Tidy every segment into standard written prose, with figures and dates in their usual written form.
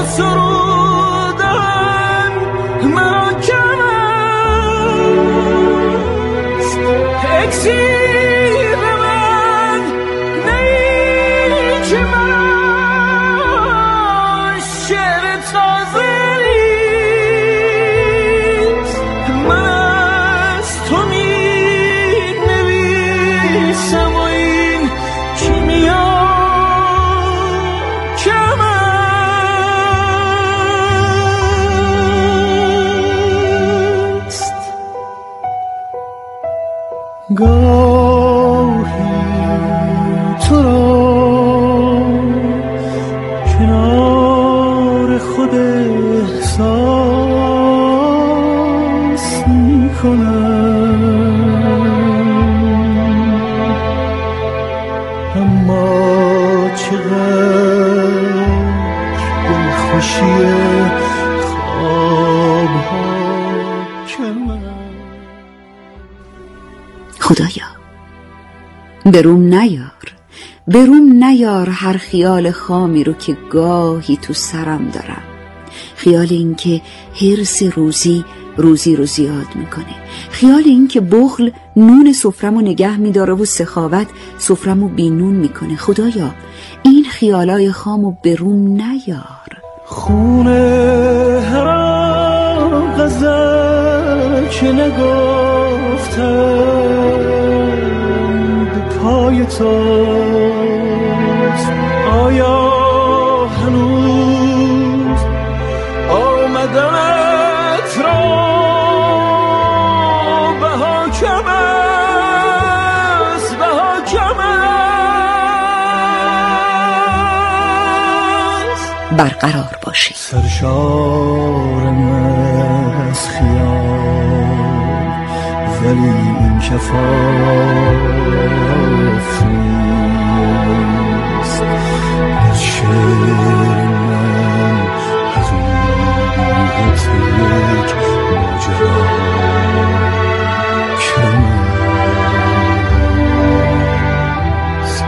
سرودن محکم است، اکسیر من نیچه من شعر تازه نیست. من از تو می نویسم و این کیمیا کم است. گاهی تو را کنار خود احساس می کنم، اما چقدر دلخوشی خوابها کم است. خدایا بروم نیار هر خیال خامی رو که گاهی تو سرم دارم. خیال این که حرص روزی رو زیاد میکنه، خیال این که بخل نون سفرمو نگه میداره و سخاوت سفرمو بینون میکنه. خدایا این خیالای خامو بروم نیار. خونه هرام غزل که نگفتم به پای توست، آیا هنوز آمدنت را بها کم است، بها کم است. برقرار باشی. سرشارم از خیال ولی این کفاف نیست. از شعر من حقیقت یک ماجرا کم است.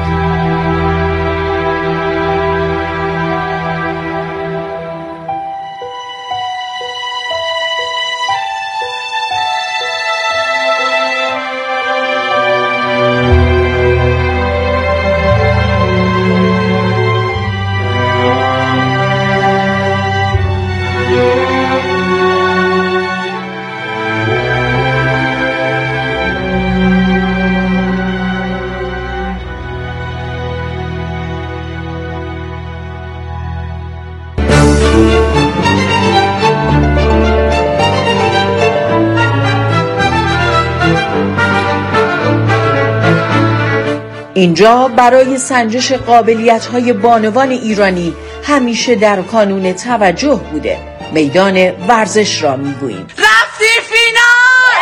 اینجا برای سنجش قابلیت‌های بانوان ایرانی همیشه در کانون توجه بوده. میدان ورزش را می‌گوییم. رفتی فینال!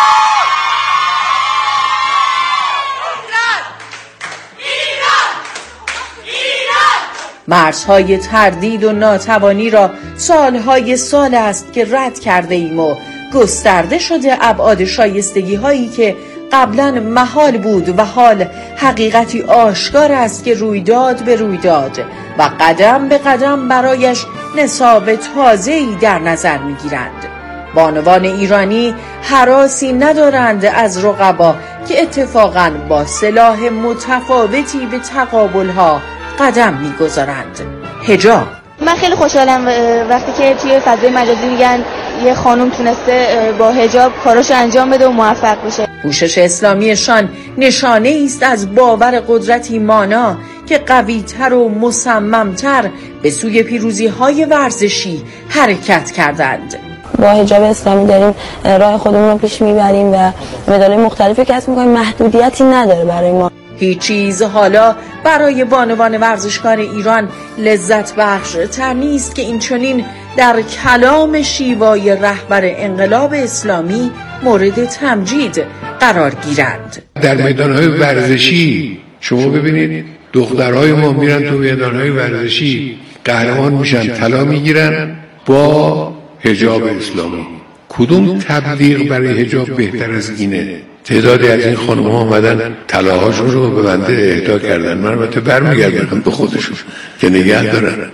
مرزهای تردید و ناتوانی را سال است که رد کرده ایم و گسترده شده ابعاد شایستگی هایی که قبلا محال بود و حال حقیقتی آشکار است که رویداد به رویداد و قدم به قدم برایش نصاب تازه‌ای در نظر می‌گیرند. بانوان ایرانی هراسی ندارند از رقبا که اتفاقاً با سلاح متفاوتی به تقابل‌ها قدم می‌گذارند. حجاب. من خیلی خوشحالم وقتی که توی فضای مجازی میگن یه خانم تونسته با حجاب کاراشو انجام بده و موفق بشه. پوشش اسلامیشان نشانه است از باور قدرتی مانا که قوی‌تر و مصمم‌تر به سوی پیروزی‌های ورزشی حرکت کردند. با حجاب اسلامی داریم راه خودمون رو پیش میبریم و مدال‌های مختلفی کسب می‌کنیم. محدودیتی نداره برای ما. هیچ چیز حالا برای بانوان ورزشکار ایران لذت بخش تر نیست که اینچنین در کلام شیوای رهبر انقلاب اسلامی مورد تمجید قرار گیرند. در میدان‌های ورزشی شما ببینید دخترهای ما میرن تو میدان‌های ورزشی قهرمان میشن، طلا میگیرن با حجاب اسلامی. کدوم تبلیغ برای حجاب بهتر از اینه؟ تعدادی از این خانم‌ها اومدن طلاهاشون رو به بنده اهدا کردن. من البته برمیگردونم به خودشون که نگه دارن،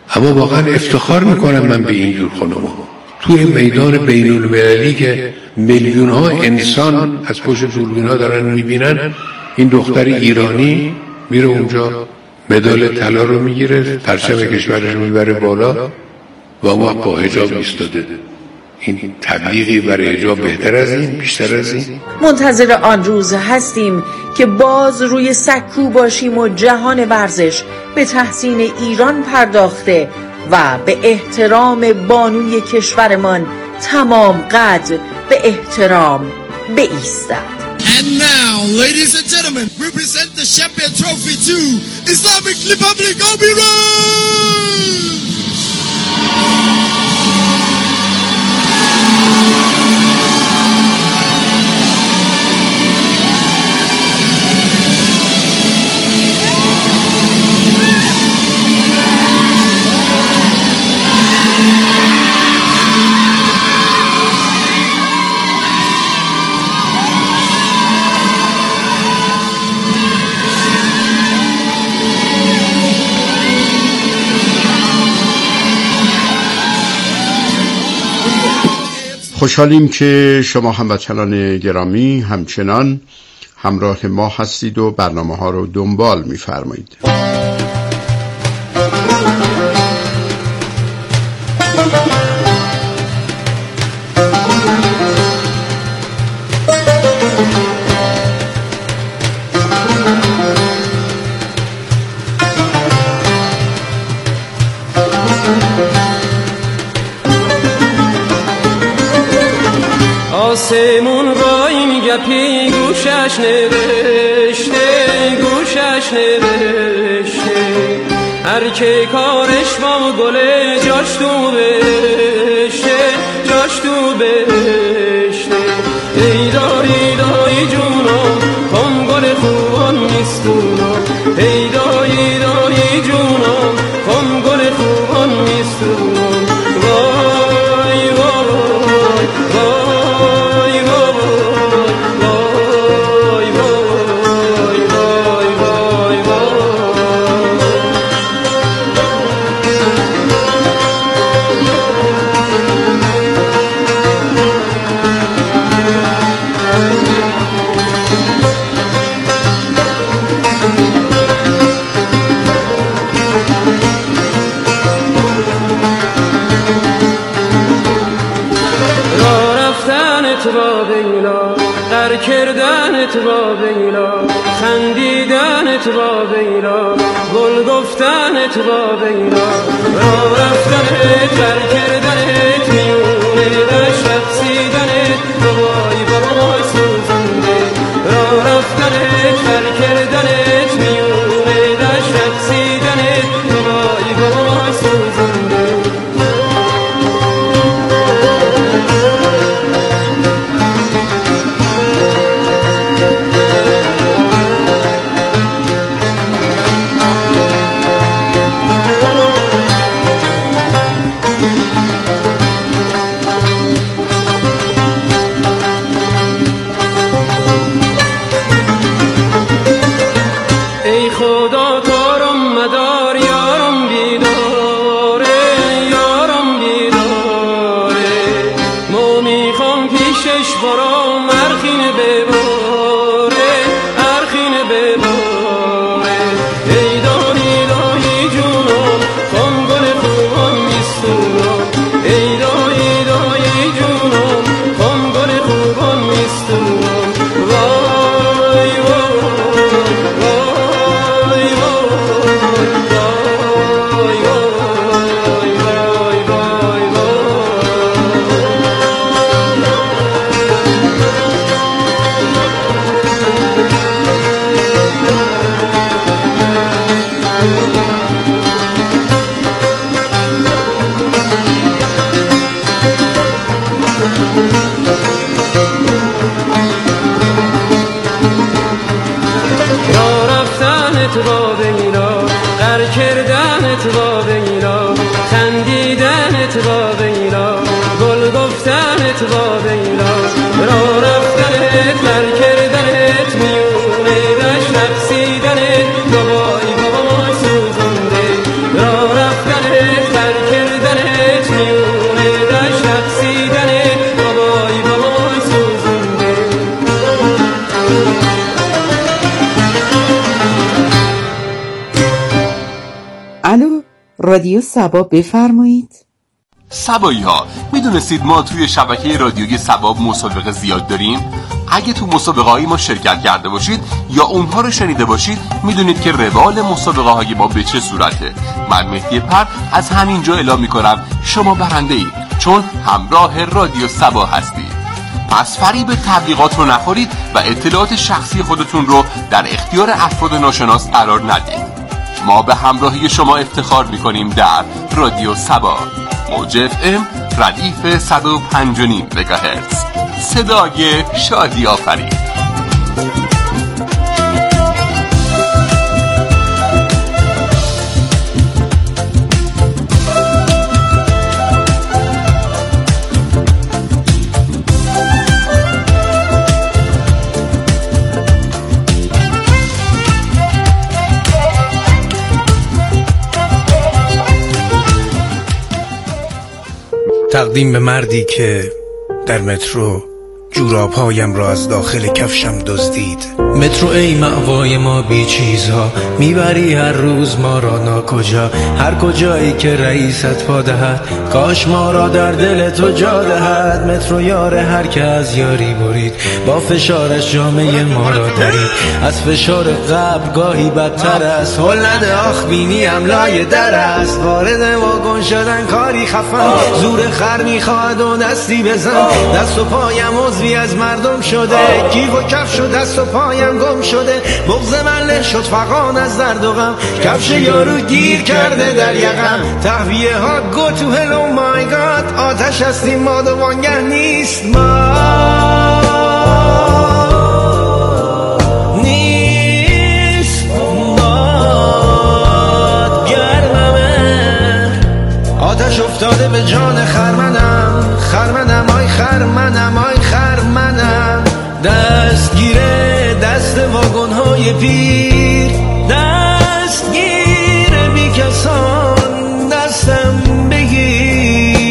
اما واقعا افتخار میکنم من به این جور خانم‌ها توی میدان بین المللی که میلیون ها انسان از پشت دوربین ها دارن میبینن، این دختر ایرانی میره اونجا مدال طلا رو میگیره، پرچم کشورش رو میبره بالا و اون با حجاب ایستاده. این تبلیغی برای حجاب بهتر از این، بیشتر از این؟ منتظر آن روز هستیم که باز روی سکو باشیم و جهان ورزش به تحسین ایران پرداخته و به احترام بانوی کشورمان تمام قد به احترام بایستد. And now, ladies and gentlemen, we present the champion trophy to Islamic Republic of Iran! خوشحالیم که شما هموطنان گرامی همچنان همراه ما هستید و برنامه ها رو دنبال می‌فرمایید. آسمون وای میگپی گوشش نوشته، گوشش نوشته، هر که کارش با گله جاش تو بهشته، جاش تو بهشته. ای داری دایی جونم کام گل خوبان نیستونم، ای دایی دایی جونم کام گل خوبان نیستونم. وای وای وای در کردنت با بیلا، خندیدنت با بیلا، گل گفتنت با بیلا، را رفتنت در کردنت میونه دشت رقصیدنت وای وای سوزنده، را رفتنت در کردنت میونه دشت رقصیدنت وای وای سوزنده. رادیو سبا، بفرمایید. سبایی ها، میدونستید ما توی شبکه رادیویی سبا مسابقه زیاد داریم؟ اگه تو مسابقه های ما شرکت کرده باشید یا اونها رو شنیده باشید میدونید که روال مسابقه های ما به چه صورته. من مهدی پر از همینجا اعلام میکنم شما برنده اید، چون همراه رادیو سبا هستید. پس فریب تبلیغات رو نخورید و اطلاعات شخصی خودتون رو در اختیار افراد ناشناس قرار ندید. ما به همراهی شما افتخار میکنیم در رادیو سبا، موج FM ردیف 105.5 مگاهرتز، صدای شادی آفرین. تقدیم به مردی که در مترو جوراب‌هایم را از داخل کفشم دزدید. مترو ای مأوای ما بی چیزها، میبری هر روز ما را ناکجا. هر کجایی که رئیست پا دهد، کاش ما را در دل تو جا دهد. مترو یار هر که از یاری برید، با فشارش جامعه ما را درید. از فشار قبر گاهی بدتر است، هل نده آخ بینی املای در است. وارد واگن شدن کاری خفن، زور خر میخواد و دستی بزن. دست و پایم عضوی از مردم شده، کیف و کفش و دست و پایم گم شده. بغض من له شد فغان از درد و غم، کفش یارو گیر کرده در یقم. تهویه ها go to hell oh my god، آتش هستیم ما دوانگر نیست ما. نیست باد گرممه، آتش افتاده به جان خرمنم. خرمنم آی خرمنم آی خرمنم. دستگیره دست واگن‌های پیر، دستگیر بی کسان دستم بگیر.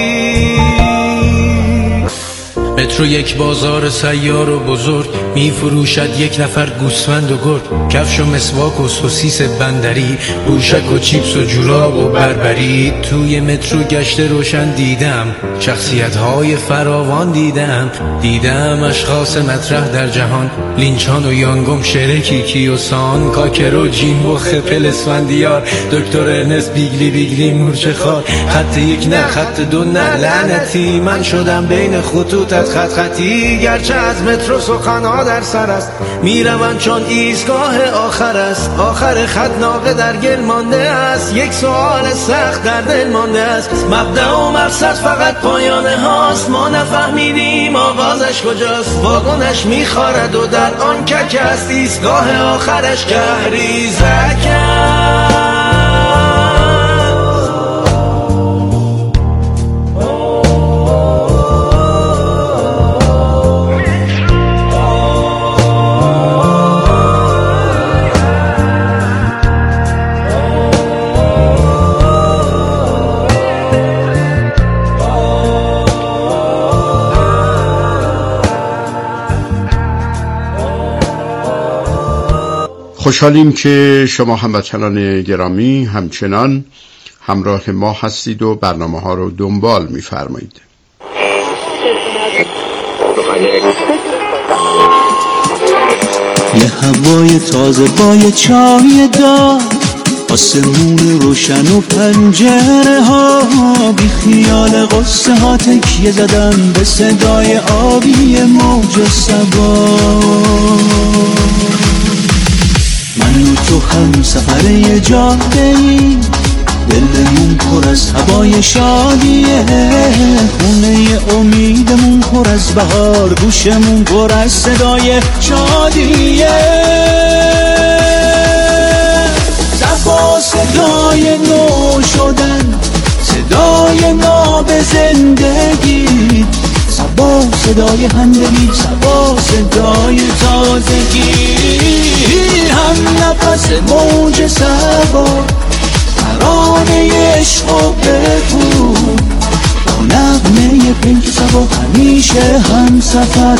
مترو یک بازار سیار و بزرگ، می فروشد یک نفر گوسفند و گرگ. کفش و مسواک و سوسیس بندری، گوشک و چیپس و جوراب و بربری. توی مترو گشت روشن دیدم، شخصیت های فراوان دیدم. دیدم اشخاص مطرح در جهان، لینچان و یانگوم، شرکی کیوسان، کاکر و جیمبو خپل اسفندیار، دکتر ارنست بیگلی بیگلی مورچه خار. خط یک نه خط دو نه لعنتی، من شدم بین خطوطت خط خطی. گرچه از مترو سخنها در سر است، میروم چون ایستگاه آخر است. آخر خط ناقه در گل مانده است، یک سوال سخت در دل مانده است. مبدأ و مقصد فقط پایانه هاست، ما نفهمیدیم آغازش کجاست. واگنش میخارد و در آن کک است، ایستگاه آخرش کهریزک است. خوشحالیم که شما هموطنان گرامی همچنان همراه ما هستید و برنامه ها رو دنبال می‌فرمایید. یه هوای تازه با یه چای دار، آسمون روشن و پنجره ها، بی خیال قصه ها تکیه زدم به صدای آبی موج سبا. من و تو هم سفر یه جاده‌ای، دلمون پر از هوای شادیه. خونه امیدمون پر از بهار، گوشمون پر از صدای شادیه. صفا صدای نو شدن، صدای ناب زندگی. صبا صدای همدلی، صبا صدای تازگی. هم نفس موج صبا، ترانه عشق و بگو. با نغمه پیک صبا همیشه هم سفر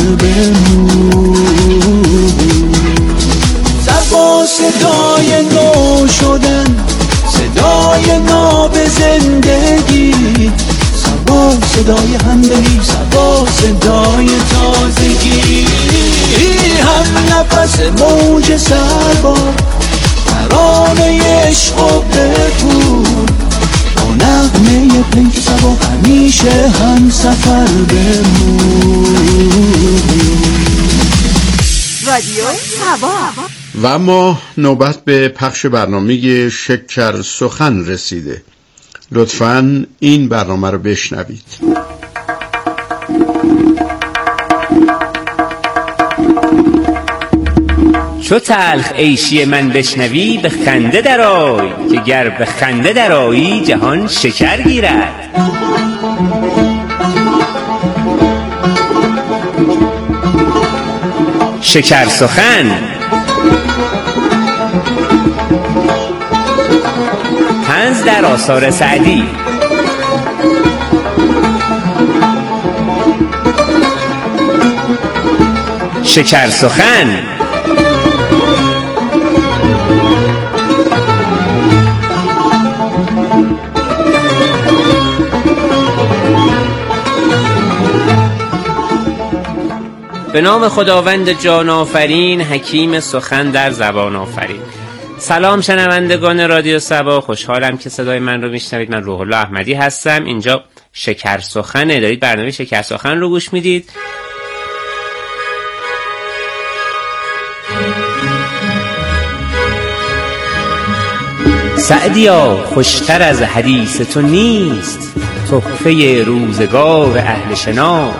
بمون. صبا صدای نو شدن، صدای نو زندگی، سبا صدای همدلی، سبا صدای تازگی، هم نفس موج سربار، ترانه عشق و بگو، با نغمه پیک سبا همیشه هم سفر بمون. رادیو سبا. و اما نوبت به پخش برنامه شکر سخن رسیده. لطفاً این برنامه رو بشنوید. چو تلخ عیشی من بشنوی به خنده درآی، که گر به خنده درآیی جهان شکر گیرد. شکر سخن. طنز در آثار سعدی. شکر سخن. به نام خداوند جان آفرین، حکیم سخن در زبان آفرین. سلام شنوندگان رادیو سبا، خوشحالم که صدای من رو میشنوید. من روح الله احمدی هستم. اینجا شکر سخنه، دارید برنامه شکر سخن رو گوش میدید. سعدیا خوشتر از حدیث تو نیست، تحفه روزگار اهل شناخت.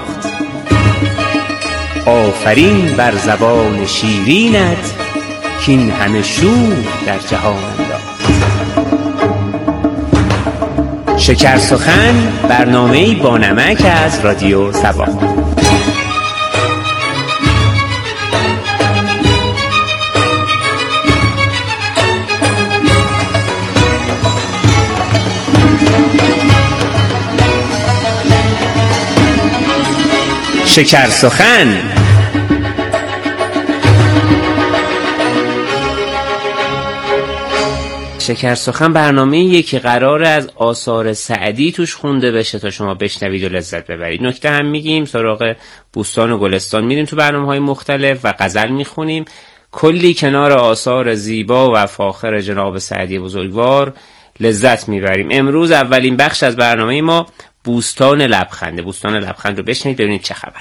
آفرین بر زبان شیرینت، کین همه شور در جهان انداخت. شکر سخن، برنامه‌ای با نمک از رادیو سبا. شکر سخن. شکر سخن برنامه‌ایه که قراره از آثار سعدی توش خونده بشه تا شما بشنوید و لذت ببرید. نکته هم میگیم، سراغ بوستان و گلستان میریم تو برنامه‌های مختلف و غزل میخونیم. کلی کنار آثار زیبا و فاخر جناب سعدی بزرگوار لذت میبریم. امروز اولین بخش از برنامه ما بوستان لبخنده. بوستان لبخند رو بشنید ببینید چه خبر.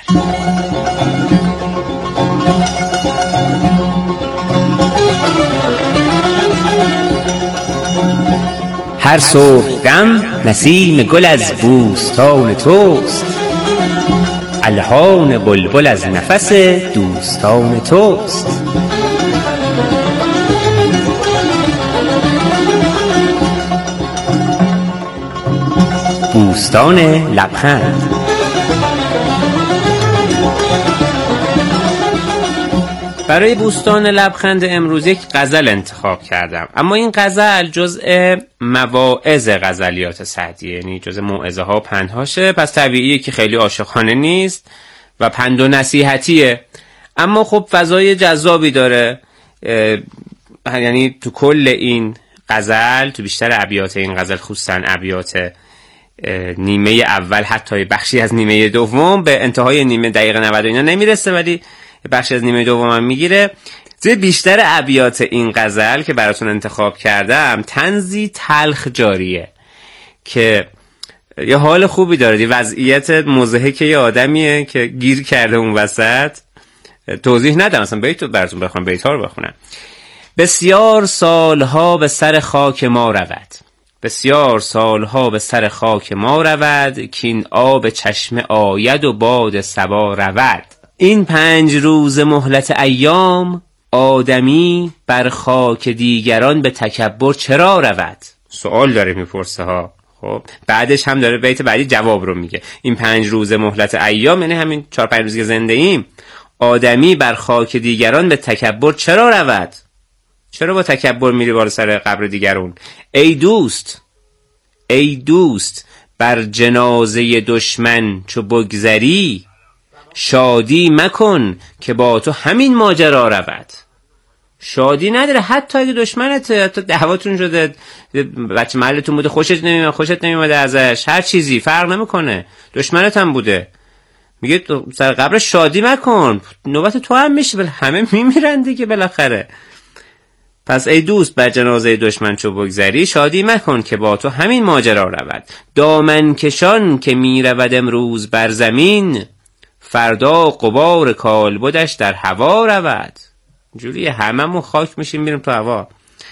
هر صبحدم نسیم گل از بوستان توست، الحان بلبل از نفس دوستان توست. بوستان لبخند. برای بوستان لبخند امروز یک غزل انتخاب کردم، اما این غزل جزء مواعظ غزلیات سعدی، یعنی جزء موعظه ها و پندهاشه، پس طبیعیه که خیلی عاشقانه نیست و پند و نصیحتیه، اما خب فضای جذابی داره. یعنی تو کل این غزل، تو بیشتر ابیات این غزل، خصوصا ابیات نیمه اول، حتی بخشی از نیمه دوم، به انتهای نیمه دقیقه 90 اینا نمیرسه ولی بخشی از نیمه دوم هم میگیره. توی بیشتر ابیات این غزل که براتون انتخاب کردم طنزی تلخ جاریه که یه حال خوبی داره. یه وضعیت مضحک یه آدمیه که گیر کرده اون وسط. توضیح ندم، اصلا بیت براتون بخونم، بیت‌ها رو بخونم. بسیار سالها به سر خاک ما رود، بسیار سالها به سر خاک ما رود، کین آب چشمه آید و باد صبا رود. این 5 روز مهلت ایام، آدمی بر خاک دیگران به تکبر چرا رود؟ سوال داره میپرسه ها. خب بعدش هم داره بیت بعدی جواب رو میگه. این 5 روز مهلت ایام یعنی همین 4-5 روزی که زنده ایم، آدمی بر خاک دیگران به تکبر چرا رود؟ چرا با تکبر میری بالا سر قبر دیگرون؟ ای دوست، ای دوست، بر جنازه دشمن چو بگذری، شادی مکن که با تو همین ماجرا رود. شادی نداره. حتی اگه دشمنته، حتی دعواتون شده، بچه محلتون بوده خوشت نمیومده ازش، هر چیزی فرق نمیکنه، دشمنت هم بوده، میگه تو سر قبر شادی مکن، نوبت تو هم میشه، بل همه میمیرن دیگه بالاخره. پس ای دوست بر جنازه دشمن چو بگذری، شادی مکن که با تو همین ماجرا رود. دامن کشان که میرود امروز بر زمین، فردا غبار کالبدش در هوا رود. جوری هممون خاک میشیم میریم تو هوا.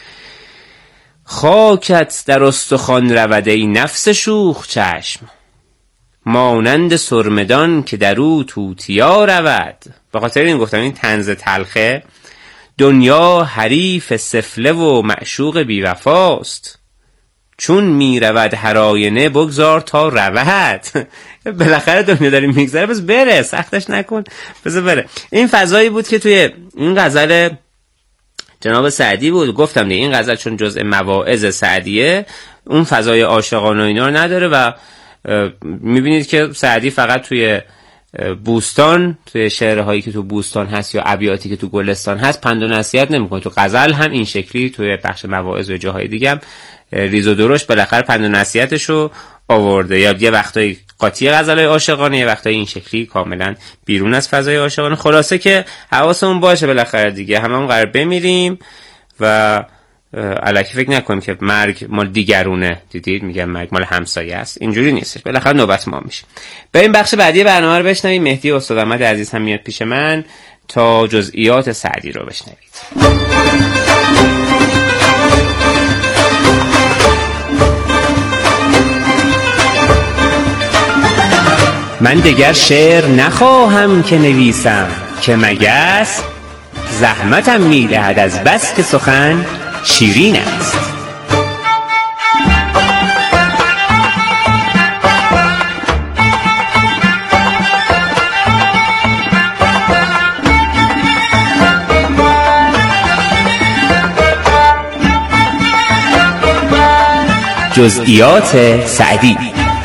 خاکت در استخوان رود ای نفس شوخ چشم، مانند سرمدان که در او توتیا رود. به خاطر این گفتم این طنز تلخه. دنیا حریف سفله و معشوق بیوفاست، چون می رود هر آینه بگذار تا رود. بالاخره دنیا داریم میگذره، بس بره، سختش نکن، بس بره. این فضایی بود که توی این غزل جناب سعدی بود. گفتم دیگه این غزل چون جزء مواعظ سعدیه، اون فضای عاشقانه و اینا رو نداره و میبینید که سعدی فقط توی بوستان، توی شعرهایی که تو بوستان هست یا ابیاتی که تو گلستان هست پند و نصیحت نمیکنه. تو غزل هم این شکلی، توی بخش مواعظ و جاهای دیگه هم ریز و درشت بالاخره پند و نصیحتشو آورده، یا یه وقتایی قاطی غزلای عاشقانه، یه وقتایی این شکلی کاملا بیرون از فضای عاشقانه. خلاصه که حواسمون باشه بالاخره دیگه هممون قرار بمیریم و الکی فکر نکنیم که مرگ مال دیگرونه. دیدید میگم مرگ مال همسایه است، اینجوری نیستش، بالاخره نوبت ما میشه. بریم بخش بعدی برنامه رو بشنویم. مهدی استاد احمد عزیز هم میاد پیش من تا جزئیات سعدی رو بشنوید. من دیگر شعر نخواهم که نویسم، که مگس زحمتم میدهد از بس که سخن شیرین است. جزئیات سعدی.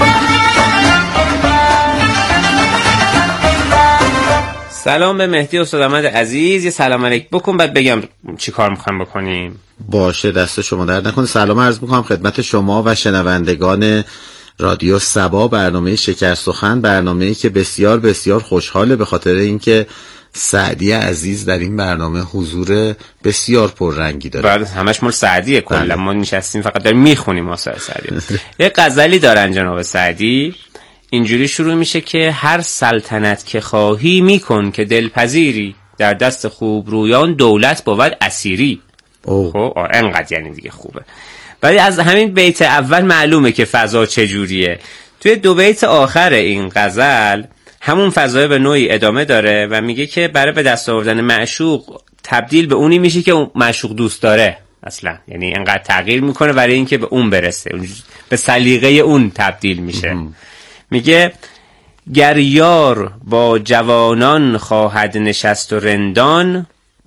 سلام به مهدی استاد احمد عزیز، یه سلام علیک بکن بعد بگم چی کار میخوایم بکنیم. باشه، دست شما درد نکنه. سلام عرض میکنم خدمت شما و شنوندگان رادیو صبا، برنامه شکر سخن، برنامه‌ای که بسیار بسیار خوشحاله به خاطر اینکه سعدی عزیز در این برنامه حضور بسیار پررنگی داره. بعد همش مال سعدیه، کلا ما نشستیم فقط داریم میخونیم آثار سعدی. یه غزلی دارن جناب سعدی، اینجوری شروع میشه که هر سلطنت که خواهی میکن که دلپذیری، در دست خوب رویان دولت بود اسیری. خب انقدر یعنی دیگه خوبه. ولی از همین بیت اول معلومه که فضا چجوریه. توی دو بیت آخر این غزل همون فضای به نوعی ادامه داره و میگه که برای به دست آوردن معشوق تبدیل به اونی میشه که اون معشوق دوست داره اصلا، یعنی انقدر تغییر میکنه برای اینکه به اون برسه، به سلیقه اون تبدیل میشه. میگه گر یار با جوانان خواهد نشست و رندان،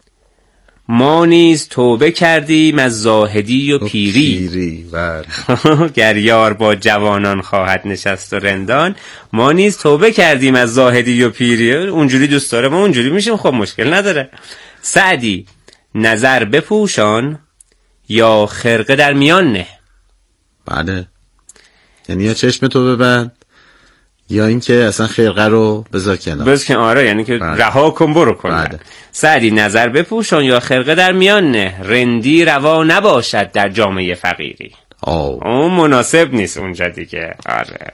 ما نیز توبه کردیم از زاهدی و پیری. گر یار با جوانان خواهد نشست و رندان، ما نیز توبه کردیم از زاهدی و پیری. اونجوری دوست داره، ما اونجوری میشیم، خب مشکل نداره. سعدی نظر بپوشان یا خرقه در میان نه. بله، یعنی یا چشم تو ببند یا اینکه اصلا خرقه رو بذار کنار. آره، یعنی که رها کن برو کن. سعدی نظر بپوشان یا خرقه در میان نه، رندی روا نباشد در جامعه فقیری. اون مناسب نیست اونجا دیگه. آره.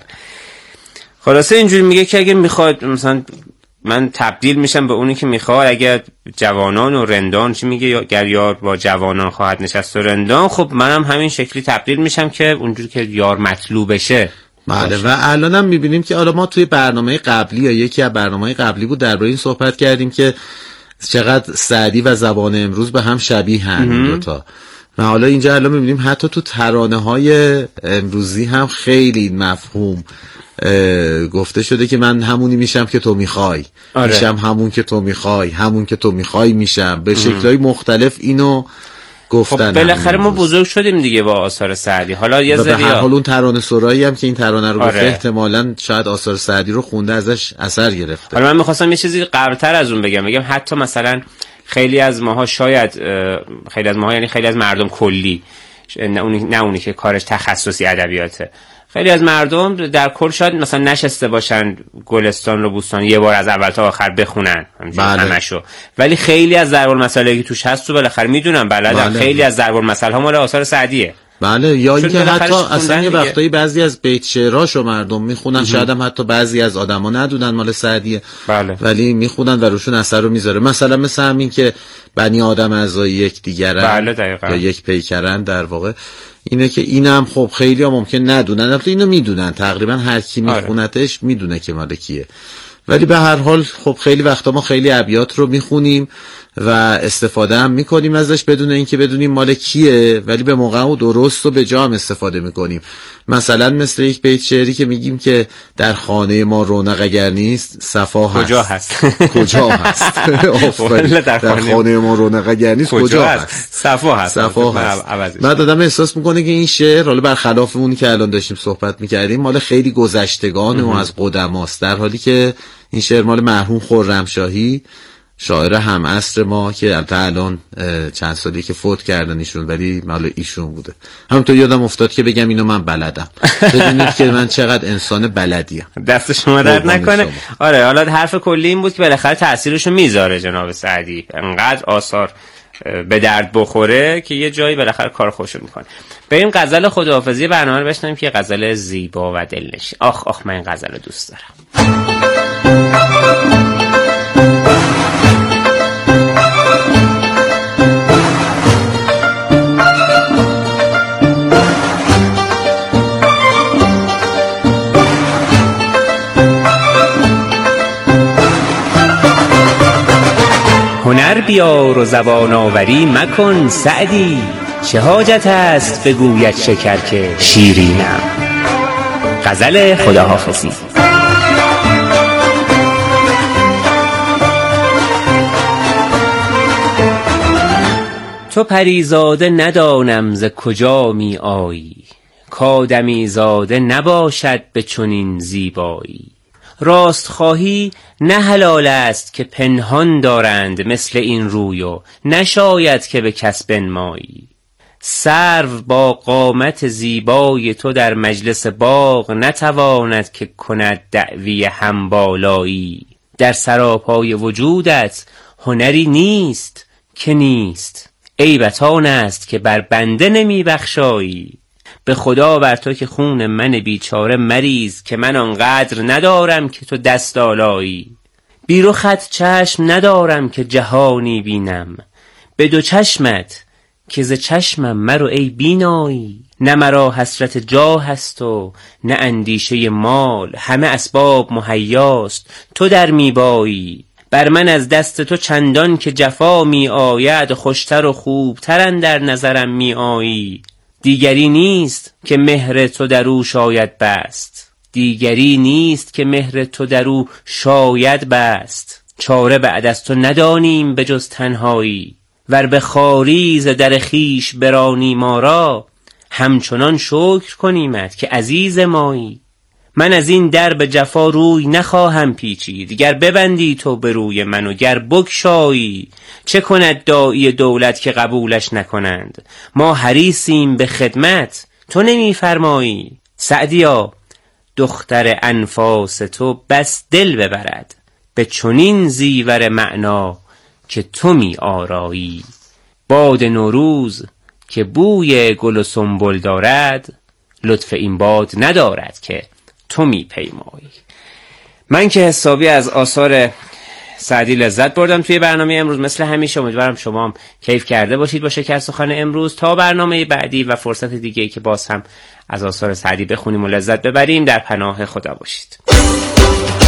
خلاصه اینجوری میگه که اگه میخواد مثلا من تبدیل میشم به اونی که میخواد، اگر جوانان و رندان، چی میگه، گر یار با جوانان خواهد نشست و رندان، خب منم همین شکلی تبدیل میشم که اونجوری که یار مطلوب بشه. بله، و الان هم میبینیم که حالا ما توی برنامه قبلی یا یکی از برنامه قبلی بود درباره این صحبت کردیم که چقدر سعدی و زبان امروز به هم شبیه هم دوتا، و حالا اینجا الان میبینیم حتی تو ترانه های امروزی هم خیلی این مفهوم گفته شده که من همونی میشم که تو میخوای. میشم همون که تو میخوای، همون که تو میخوای میشم. به شکلهای مختلف اینو گفتن. خب بالاخره ما بزرگ شدیم دیگه با آثار سعدی. حالا یه ذره به هر حال اون ترانه سرایی هم که این ترانه رو گفته احتمالاً شاید آثار سعدی رو خونده ازش اثر گرفته. حالا من می‌خواستم یه چیزی قبل‌تر از اون بگم حتی مثلا خیلی از ماها یعنی خیلی از مردم کلی، نه اونی که کارش تخصصی ادبیاته، خیلی از مردم در کل شاید مثلا نشسته باشن گلستان رو بوستان یه بار از اول تا آخر بخونن همشو، ولی خیلی از ضرب المثل که توش هست رو بالاخره میدونن، بلدن. خیلی از ضرب المثل ها مال آثار سعدیه. بله، یا اینکه حتی اصلا یه وقتایی بعضی از بیت شعراشو مردم میخونن، شاید هم حتی بعضی از آدما ندونن مال سعدیه، ولی میخونن و روشون اثر رو میذاره. مثلا همین که بنی آدم اعضای یک دیگرن یا یک پیکرن، در واقع اینه که اینم خب خیلی ها ممکن ندونن، البته اینو میدونن، تقریبا هر کی میخونتش میدونه که مال کیه، ولی به هر حال خب خیلی وقتا ما خیلی ابیات رو میخونیم و استفاده هم میکنیم ازش بدون اینکه بدونیم مال کیه، ولی به موقع و درست و به جا هم استفاده میکنیم. مثلا مثل یک بیت شعری که میگیم که در خانه ما رونق اگر نیست صفا هست. کجا هست؟ کجا هست؟ در خانه ما رونق اگر نیست کجا هست؟ صفا هست. بعد آدم احساس میکنه که این شعر، حالا برخلاف اونی که الان داشتیم صحبت میکردیم، مال خیلی گذشتگان و از قدماست، در حالی که این شعر مال مرحوم خرمشاهی، شاعر هم عصر ما که الان چند سالی که فوت کردن ایشون، ولی مال ایشون بوده. همونطور یادم افتاد که بگم اینو من بلدم، بدونید که من چقدر انسان بلدیم. دست شما درد نکنه. آره، حالا حرف کلی این بود که بالاخره تأثیرشو میذاره جناب سعدی، انقدر آثار به درد بخوره که یه جایی بالاخره کار خوشو میکنه. بریم غزل خداحافظی برنامه رو بشنویم که غزل زیبا و دلنشین. آخ من این غزل رو دوست دارم. هنر بیار و زبان آوری مکن سعدی، چه حاجت است بگوید شکر که شیرینم. غزل خداحافظی. تو پریزاده ندانم ز کجا می آیی، کآدمی زاده نباشد به چنین زیبایی. راست خواهی نه حلال است که پنهان دارند مثل این روی و نشاید که به کس بنمایی. سرو با قامت زیبای تو در مجلس باغ نتواند که کند دعوی همبالایی. در سراپای وجودت هنری نیست که نیست، عیبت آن است که بر بنده نمی بخشایی. به خدا بر تو که خون من بیچاره مریز، که من آنقدر ندارم که تو دست آلایی. بی رخت چشم ندارم که جهانی بینم، به دو چشمت که ز چشمم مرو ای بینایی. نه مرا حسرت جاه است و نه اندیشه مال، همه اسباب مهیاست تو در میبایی. بر من از دست تو چندان که جفا می آید، خوشتر و خوبتر اندر نظرم می آیی. دیگری نیست که مهر تو در او شاید بست، دیگری نیست که مهر تو در او شاید بست. چاره بعد از تو ندانیم به جز تنهایی، ور به خاریز در خیش برانی ما را، همچنان شکر کنیمت که عزیز مایی. من از این در به جفا روی نخواهم پیچید، گر ببندی تو به روی من و گر بگشایی. چه کند داعی دولت که قبولش نکنند، ما حریصیم به خدمت تو نمی فرمایی. سعدیا دختر انفاس تو بس دل ببرد، به چنین زیور معنا که تو می آرایی. باد نوروز که بوی گل و سنبل دارد، لطف این باد ندارد که تو می پیمایی. من که حسابی از آثار سعدی لذت بردم توی برنامه امروز، مثل همیشه امیدوارم شما هم کیف کرده باشید با شکر سخن امروز. تا برنامه بعدی و فرصت دیگه‌ای که باز هم از آثار سعدی بخونیم و لذت ببریم، در پناه خدا باشید.